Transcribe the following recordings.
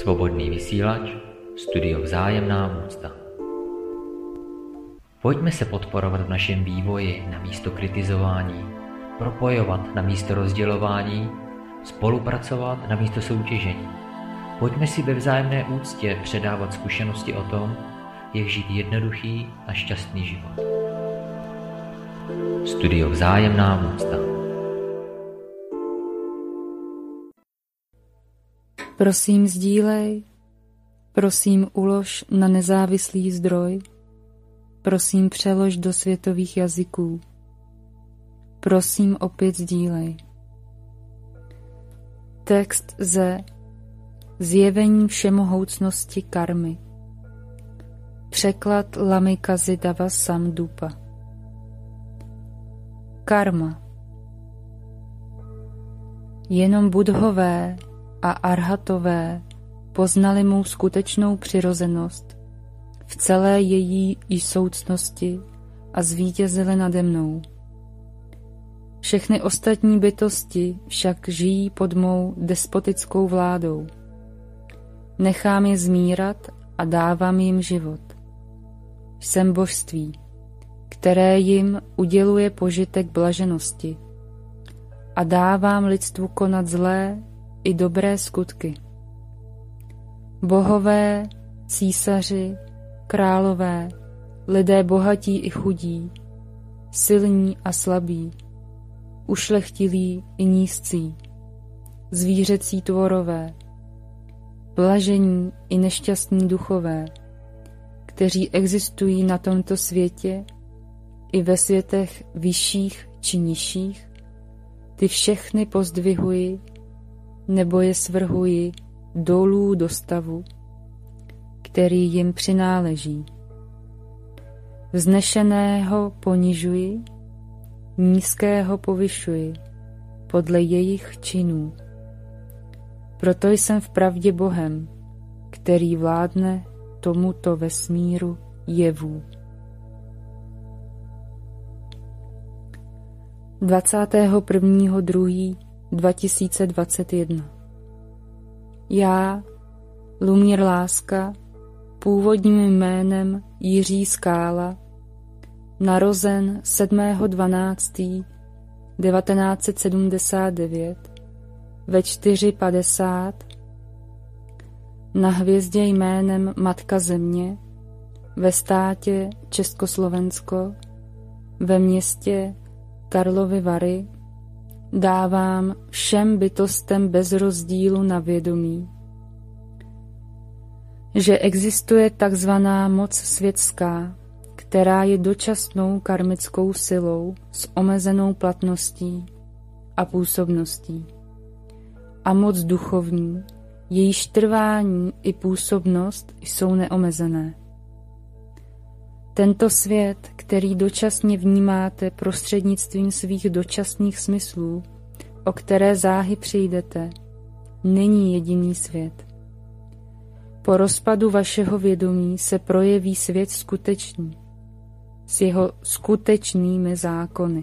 Svobodný vysílač, studio Vzájemná úcta. Pojďme se podporovat v našem vývoji namísto kritizování, propojovat namísto rozdělování, spolupracovat namísto soutěžení. Pojďme si ve vzájemné úctě předávat zkušenosti o tom, jak žít jednoduchý a šťastný život. Studio Vzájemná úcta. Prosím, sdílej, prosím, ulož na nezávislý zdroj, prosím, přelož do světových jazyků, prosím, opět sdílej. Text ze Zjevení všemohoucnosti karmy. Překlad Lamikazy Dava Samdupa. Karma. Jenom budhové a arhatové poznali mou skutečnou přirozenost v celé její soucnosti a zvítězili nade mnou. Všechny ostatní bytosti však žijí pod mou despotickou vládou. Nechám je zmírat a dávám jim život. Jsem božství, které jim uděluje požitek blaženosti a dávám lidstvu konat zlé i dobré skutky. Bohové, císaři, králové, lidé bohatí i chudí, silní a slabí, ušlechtilí i nízcí, zvířecí tvorové, blažení i nešťastní duchové, kteří existují na tomto světě i ve světech vyšších či nižších, ty všechny pozdvihuji nebo je svrhuji dolů do stavu, který jim přináleží. Vznešeného ponižuji, nízkého povyšuji podle jejich činů. Proto jsem vpravdě Bohem, který vládne tomuto vesmíru jevů. 21.2.2021. Já, Lumír Láska, původním jménem Jiří Skála, narozen 7.12.1979 ve 4:50 na hvězdě jménem Matka Země ve státě Československo ve městě Karlovy Vary, dávám všem bytostem bez rozdílu na vědomí, že existuje takzvaná moc světská, která je dočasnou karmickou silou s omezenou platností a působností, a moc duchovní, jejíž trvání i působnost jsou neomezené. Tento svět, který dočasně vnímáte prostřednictvím svých dočasných smyslů, o které záhy přijdete, není jediný svět. Po rozpadu vašeho vědomí se projeví svět skutečný, s jeho skutečnými zákony.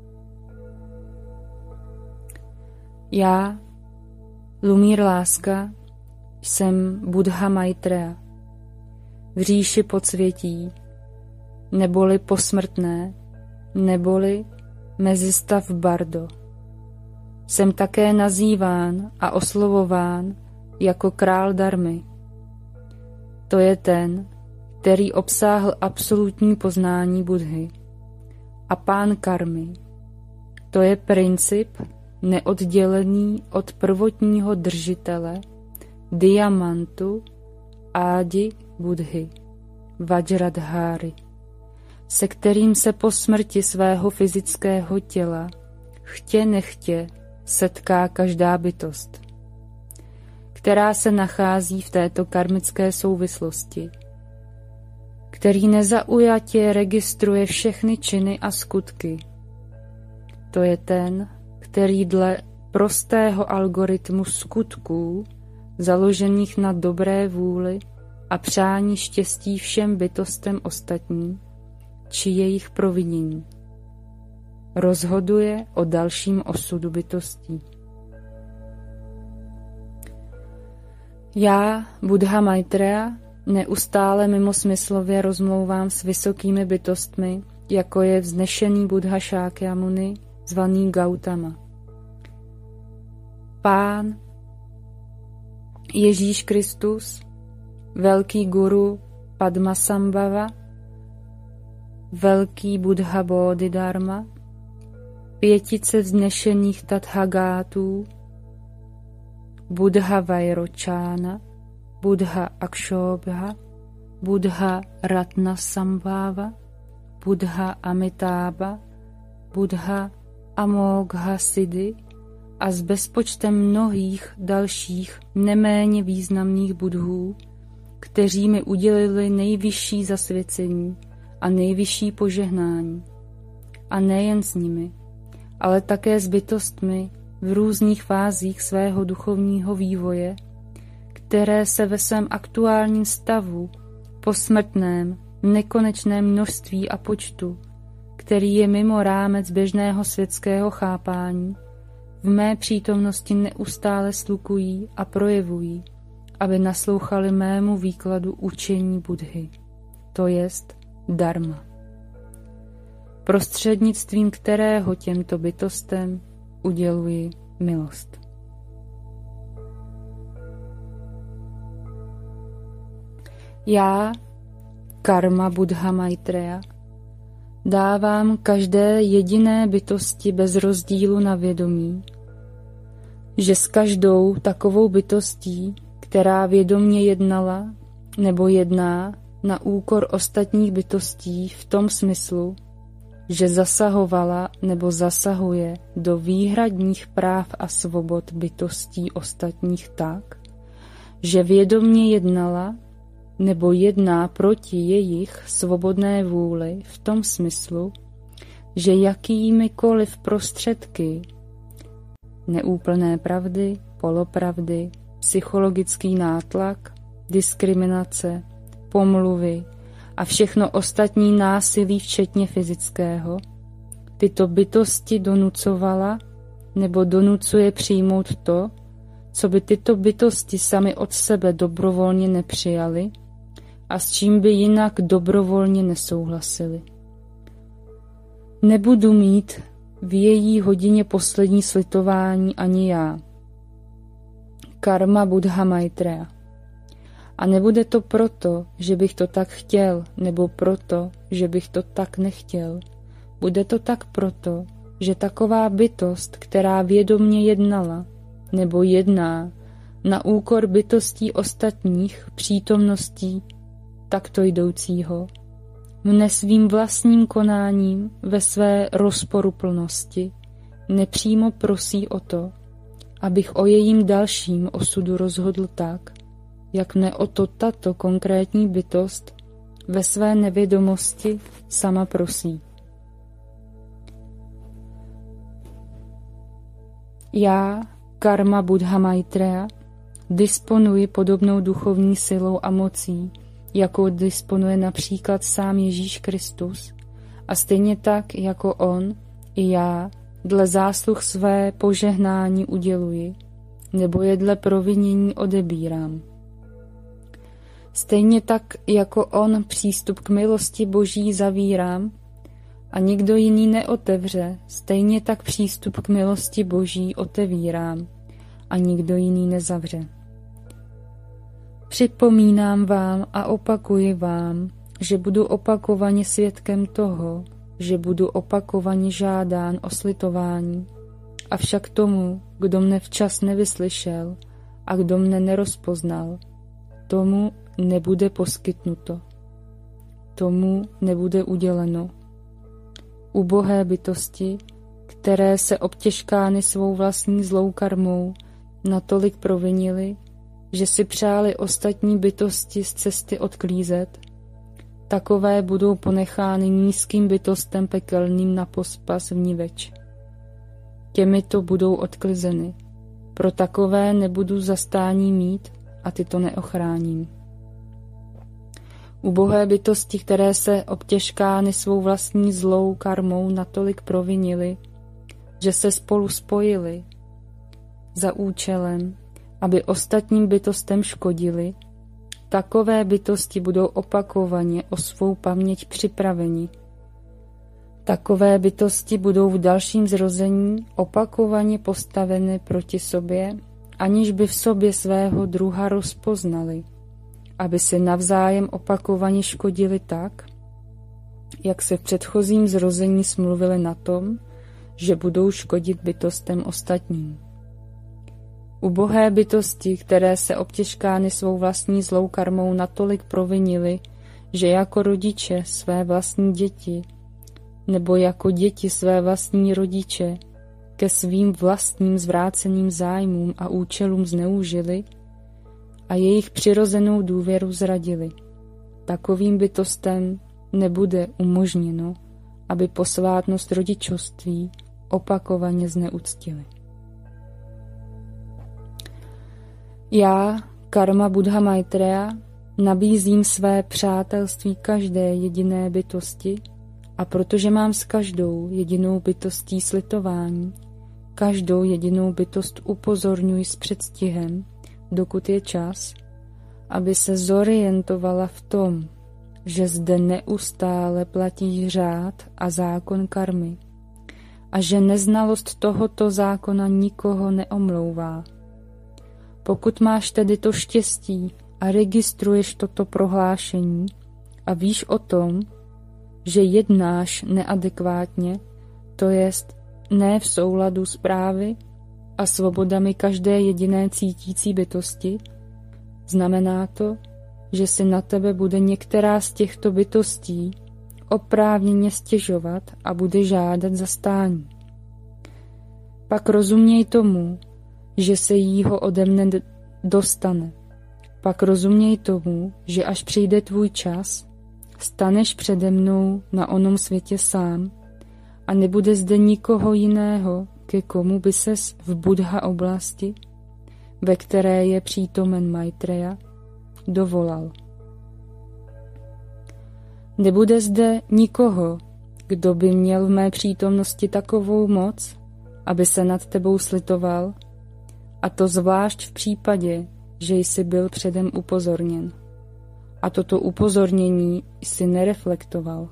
Já, Lumír Láska, jsem Buddha Maitreya, v říši podsvětí, neboli posmrtné, neboli mezistav Bardo. Jsem také nazýván a oslovován jako král Dharmy. To je ten, který obsáhl absolutní poznání Buddhy. A pán karmy, to je princip neoddělený od prvotního držitele diamantu Ádi Buddhy, Vajradháry, se kterým se po smrti svého fyzického těla chtě nechtě setká každá bytost, která se nachází v této karmické souvislosti, který nezaujatě registruje všechny činy a skutky. To je ten, který dle prostého algoritmu skutků, založených na dobré vůli a přání štěstí všem bytostem ostatním, či jejich provinění, rozhoduje o dalším osudu bytostí. Já, Buddha Maitreya, neustále mimosmyslově rozmlouvám s vysokými bytostmi, jako je vznešený Buddha Šákyamuni, zvaný Gautama. Pán Ježíš Kristus, velký guru Padmasambhava, velký Buddha Bodhidharma, pětice vznešených Tathagátů, Buddha Vairočána, Buddha Akshobha, Buddha Ratnasambhava, Buddha Amitába, Buddha Amogha Siddhi a s bezpočtem mnohých dalších neméně významných budhů, kteří mi udělili nejvyšší zasvěcení a nejvyšší požehnání. A nejen s nimi, ale také s bytostmi v různých fázích svého duchovního vývoje, které se ve svém aktuálním stavu, posmrtném, nekonečném množství a počtu, který je mimo rámec běžného světského chápání, v mé přítomnosti neustále slukují a projevují, aby naslouchali mému výkladu učení Buddhy, to jest dharma, prostřednictvím kterého těmto bytostem uděluji milost. Já, Karma Buddha Maitreya, dávám každé jediné bytosti bez rozdílu na vědomí, že s každou takovou bytostí, která vědomně jednala nebo jedná na úkor ostatních bytostí v tom smyslu, že zasahovala nebo zasahuje do výhradních práv a svobod bytostí ostatních tak, že vědomně jednala nebo jedná proti jejich svobodné vůli v tom smyslu, že jakýmikoliv prostředky, neúplné pravdy, polopravdy, psychologický nátlak, diskriminace, pomluvy a všechno ostatní násilí, včetně fyzického, tyto bytosti donucovala nebo donucuje přijmout to, co by tyto bytosti sami od sebe dobrovolně nepřijaly a s čím by jinak dobrovolně nesouhlasili. Nebudu mít v její hodině poslední slitování ani já, Karma Buddha Maitreya. A nebude to proto, že bych to tak chtěl, nebo proto, že bych to tak nechtěl. Bude to tak proto, že taková bytost, která vědomně jednala, nebo jedná, na úkor bytostí ostatních přítomností takto jdoucího, mne svým vlastním konáním ve své rozporuplnosti nepřímo prosí o to, abych o jejím dalším osudu rozhodl tak, jak mne o to tato konkrétní bytost ve své nevědomosti sama prosí. Já, Karma Buddha Maitreya, disponuji podobnou duchovní silou a mocí, jakou disponuje například sám Ježíš Kristus, a stejně tak, jako on, i já, dle zásluh své požehnání uděluji, nebo je dle provinění odebírám. Stejně tak, jako on přístup k milosti Boží zavírám a nikdo jiný neotevře, stejně tak přístup k milosti Boží otevírám a nikdo jiný nezavře. Připomínám vám a opakuji vám, že budu opakovaně svědkem toho, že budu opakovaně žádán o slitování, avšak tomu, kdo mne včas nevyslyšel a kdo mne nerozpoznal, tomu nebude poskytnuto. Tomu nebude uděleno. Ubohé bytosti, které se obtěžkány svou vlastní zlou karmou natolik provinily, že si přáli ostatní bytosti z cesty odklízet, takové budou ponechány nízkým bytostem pekelným na pospas vniveč. Těmito budou odklizeny. Pro takové nebudu zastání mít a ty to neochráním. Ubohé bytosti, které se obtěžkány svou vlastní zlou karmou natolik provinily, že se spolu spojily za účelem, aby ostatním bytostem škodili, takové bytosti budou opakovaně o svou paměť připraveni. Takové bytosti budou v dalším zrození opakovaně postaveny proti sobě, aniž by v sobě svého druha rozpoznali, aby si navzájem opakovaně škodili tak, jak se v předchozím zrození smluvili na tom, že budou škodit bytostem ostatním. Ubohé bytosti, které se obtěžkány svou vlastní zlou karmou natolik provinily, že jako rodiče své vlastní děti, nebo jako děti své vlastní rodiče, ke svým vlastním zvráceným zájmům a účelům zneužili a jejich přirozenou důvěru zradili. Takovým bytostem nebude umožněno, aby posvátnost rodičovství opakovaně zneuctili. Já, Karma Buddha Maitreya, nabízím své přátelství každé jediné bytosti a protože mám s každou jedinou bytostí slitování, každou jedinou bytost upozorňuji s předstihem, dokud je čas, aby se zorientovala v tom, že zde neustále platí řád a zákon karmy a že neznalost tohoto zákona nikoho neomlouvá. Pokud máš tedy to štěstí a registruješ toto prohlášení a víš o tom, že jednáš neadekvátně, to jest ne v souladu s právy a svobodami každé jediné cítící bytosti, znamená to, že si na tebe bude některá z těchto bytostí oprávněně stěžovat a bude žádat zastání. Pak rozuměj tomu, že se jího ode mne dostane. Pak rozuměj tomu, že až přijde tvůj čas, staneš přede mnou na onom světě sám a nebude zde nikoho jiného, ke komu by ses v Buddha oblasti, ve které je přítomen Maitreya, dovolal. Nebude zde nikoho, kdo by měl v mé přítomnosti takovou moc, aby se nad tebou slitoval, a to zvlášť v případě, že jsi byl předem upozorněn. A toto upozornění jsi nereflektoval.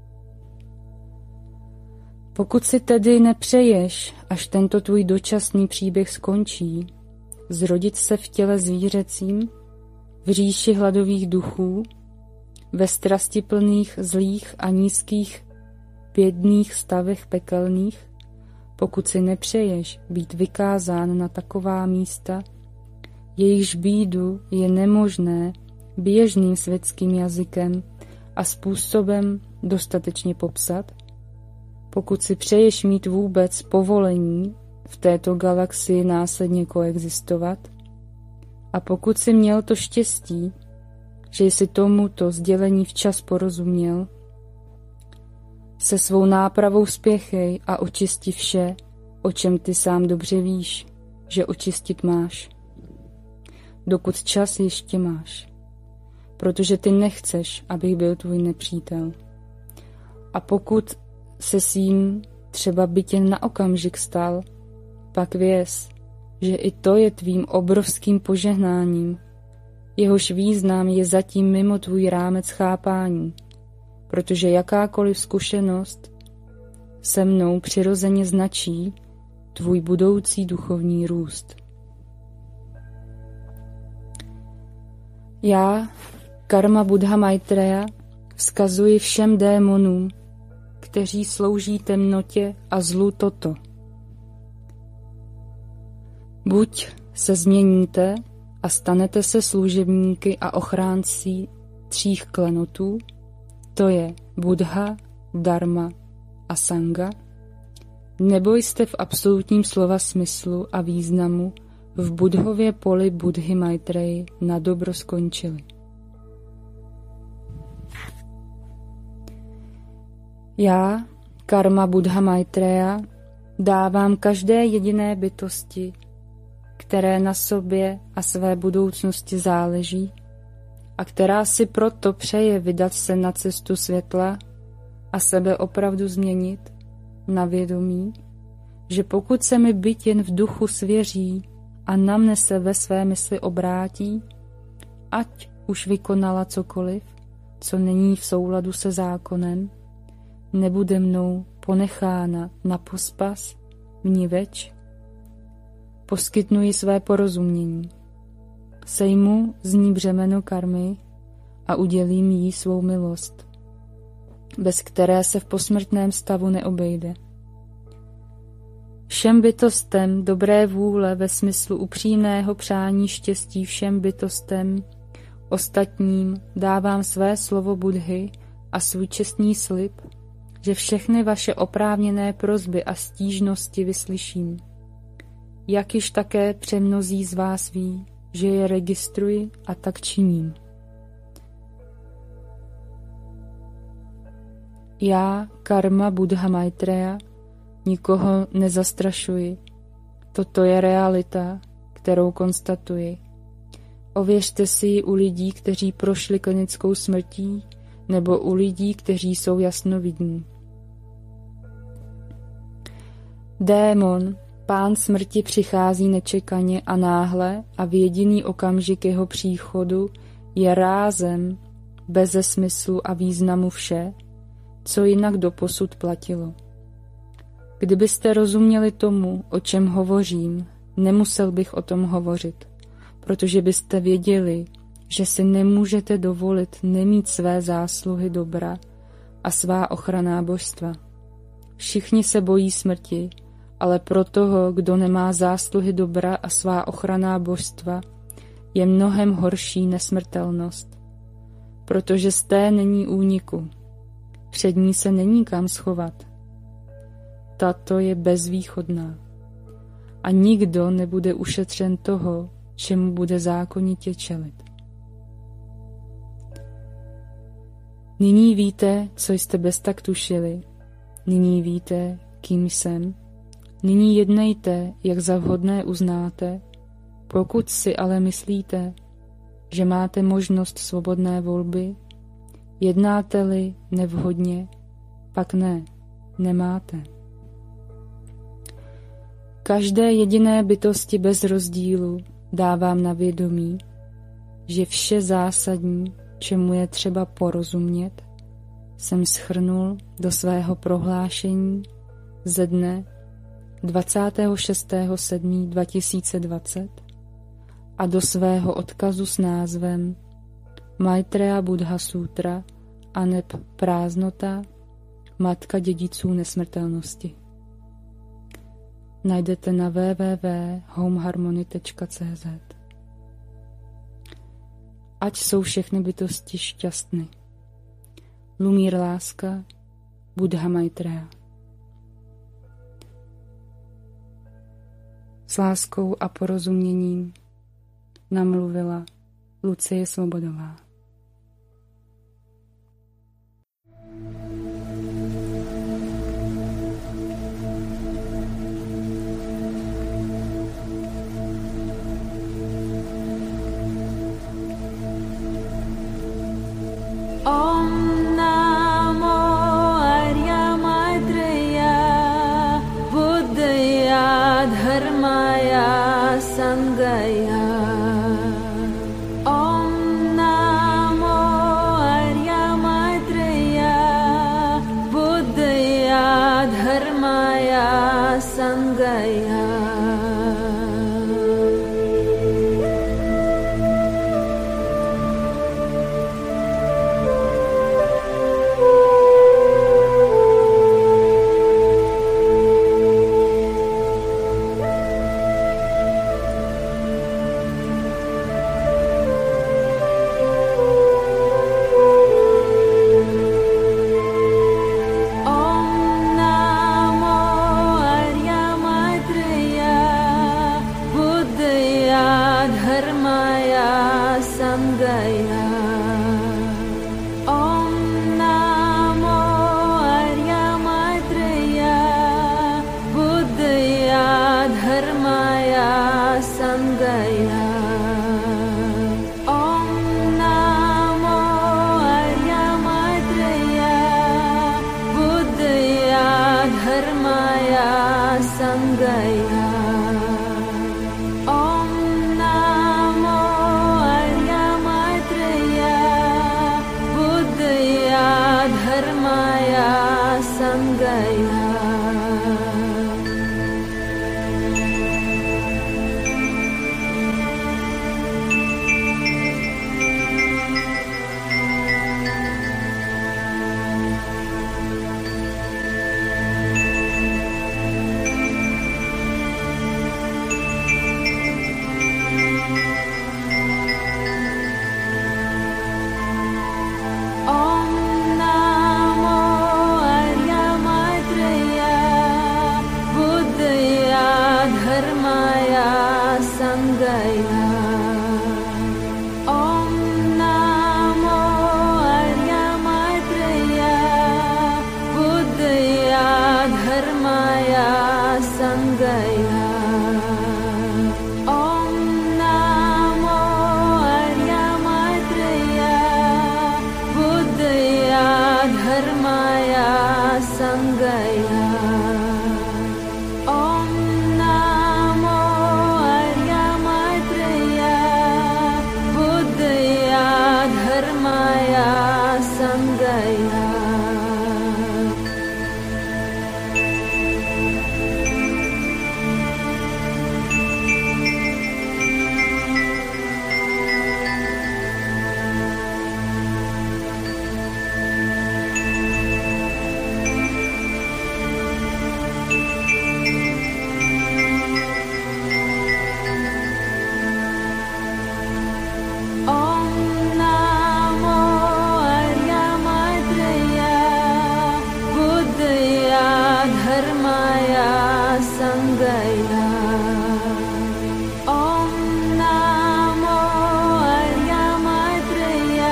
Pokud si tedy nepřeješ, až tento tvůj dočasný příběh skončí, zrodit se v těle zvířecím, v říši hladových duchů, ve strastiplných, zlých a nízkých bědných stavech pekelných, pokud si nepřeješ být vykázán na taková místa, jejichž bídu je nemožné běžným světským jazykem a způsobem dostatečně popsat, pokud si přeješ mít vůbec povolení v této galaxii následně koexistovat, a pokud si měl to štěstí, že jsi tomuto sdělení včas porozuměl, se svou nápravou spěchej a očisti vše, o čem ty sám dobře víš, že očistit máš. Dokud čas ještě máš, protože ty nechceš, abych byl tvůj nepřítel. A pokud se s jím třeba byť jen na okamžik stal, pak věz, že i to je tvým obrovským požehnáním, jehož význam je zatím mimo tvůj rámec chápání, protože jakákoliv zkušenost se mnou přirozeně značí tvůj budoucí duchovní růst. Já, Karma Buddha Maitreya, vzkazuji všem démonům, kteří slouží temnotě a zlu toto. Buď se změníte a stanete se služebníky a ochránci 3 klenotů, to je Buddha, Dharma a Sanga, nebo jste v absolutním slova smyslu a významu v Buddhově poli Buddhy Maitreyi na dobro skončili. Já, Karma Buddha Maitreya, dávám každé jediné bytosti, které na sobě a své budoucnosti záleží a která si proto přeje vydat se na cestu světla a sebe opravdu změnit, na vědomí, že pokud se mi byť jen v duchu svěří a na mne se ve své mysli obrátí, ať už vykonala cokoliv, co není v souladu se zákonem, nebude mnou ponechána na pospas, vniveč. Poskytnuji své porozumění. Sejmu z ní břemeno karmy a udělím jí svou milost, bez které se v posmrtném stavu neobejde. Všem bytostem dobré vůle ve smyslu upřímného přání štěstí všem bytostem ostatním dávám své slovo Buddhy a svůj čestný slib, že všechny vaše oprávněné prosby a stížnosti vyslyším. Jak již také přemnozí z vás ví, že je registruji a tak činím. Já, Karma Buddha Maitreya, nikoho nezastrašuji. Toto je realita, kterou konstatuji. Ověřte si ji u lidí, kteří prošli klinickou smrtí, nebo u lidí, kteří jsou jasnovidní. Démon, pán smrti, přichází nečekaně a náhle a v jediný okamžik jeho příchodu je rázem, beze smyslu a významu vše, co jinak doposud platilo. Kdybyste rozuměli tomu, o čem hovořím, nemusel bych o tom hovořit, protože byste věděli, že si nemůžete dovolit nemít své zásluhy dobra a svá ochranná božstva. Všichni se bojí smrti, ale pro toho, kdo nemá zásluhy dobra a svá ochranná božstva, je mnohem horší nesmrtelnost, protože z té není úniku. Před ní se není kam schovat. Tato je bezvýchodná. A nikdo nebude ušetřen toho, čemu bude zákonitě čelit. Nyní víte, co jste bez tak tušili. Nyní víte, kým jsem. Nyní jednejte, jak za vhodné uznáte. Pokud si ale myslíte, že máte možnost svobodné volby, jednáte-li nevhodně, pak ne, nemáte. Každé jediné bytosti bez rozdílu dávám na vědomí, že vše zásadní, čemu je třeba porozumět, jsem shrnul do svého prohlášení ze dne 26.7.2020 a do svého odkazu s názvem Maitreya Buddha Sutra aneb prázdnota, matka dědiců nesmrtelnosti. Najdete na www.homeharmony.cz. Ať jsou všechny bytosti šťastny. Lumír láska, Buddha Maitreya. S láskou a porozuměním namluvila Lucie Svobodová. Om Namo Arya Maitreya Buddhaya Dharmaya Sangaya. Om Namo Arya Maitreya Buddhaya Dharmaya Sangaya. Dharmaya Sangaya. Om Sangaya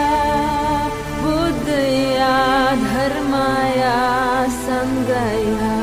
Sangaya